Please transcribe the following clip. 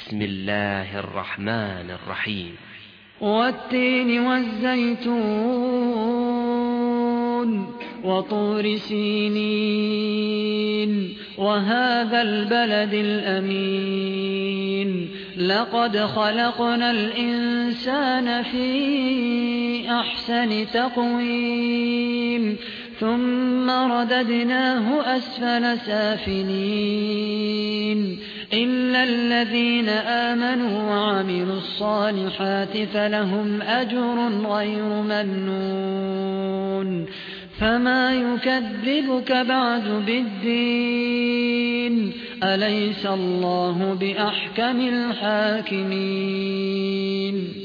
بسم الله الرحمن الرحيم. والتين والزيتون وطور سينين وهذا البلد الأمين لقد خلقنا الإنسان في أحسن تقويم ثم رددناه أسفل سافلين إلا الذين آمنوا وعملوا الصالحات فلهم أجر غير ممنون فما يكذبك بعد بالدين أليس الله بأحكم الحاكمين.